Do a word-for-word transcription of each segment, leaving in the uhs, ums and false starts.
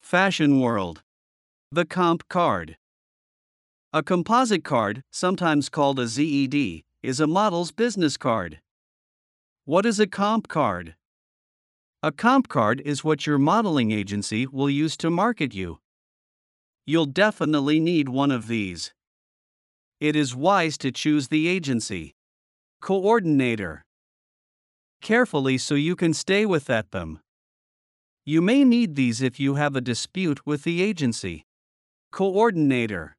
Fashion world. The comp card. A composite card, sometimes called a Z E D, is a model's business card. What is a comp card? A comp card is what your modeling agency will use to market you. You'll definitely need one of these. It is wise to choose the agency. Coordinator. Carefully so you can stay with that them. You may need these if you have a dispute with the agency. Coordinator.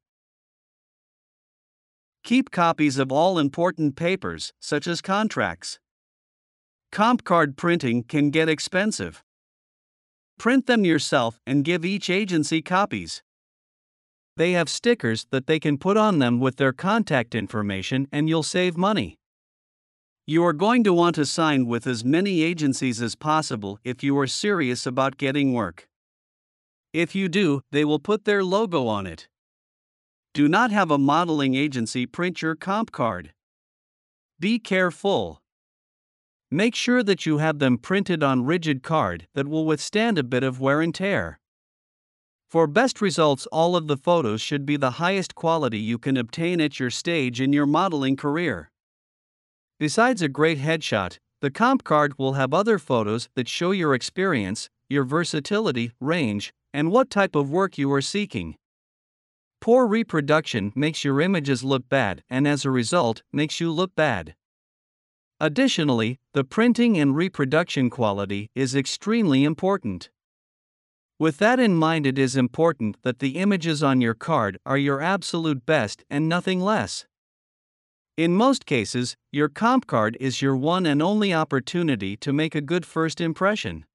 Keep copies of all important papers, such as contracts. Comp card printing can get expensive. Print them yourself and give each agency copies. They have stickers that they can put on them with their contact information, and you'll save money. You are going to want to sign with as many agencies as possible if you are serious about getting work. If you do, they will put their logo on it. Do not have a modeling agency print your comp card. Be careful. Make sure that you have them printed on rigid card that will withstand a bit of wear and tear. For best results, all of the photos should be the highest quality you can obtain at your stage in your modeling career. Besides a great headshot, the comp card will have other photos that show your experience, your versatility, range, and what type of work you are seeking. Poor reproduction makes your images look bad and as a result makes you look bad. Additionally, the printing and reproduction quality is extremely important. With that in mind, it is important that the images on your card are your absolute best and nothing less. In most cases, your comp card is your one and only opportunity to make a good first impression.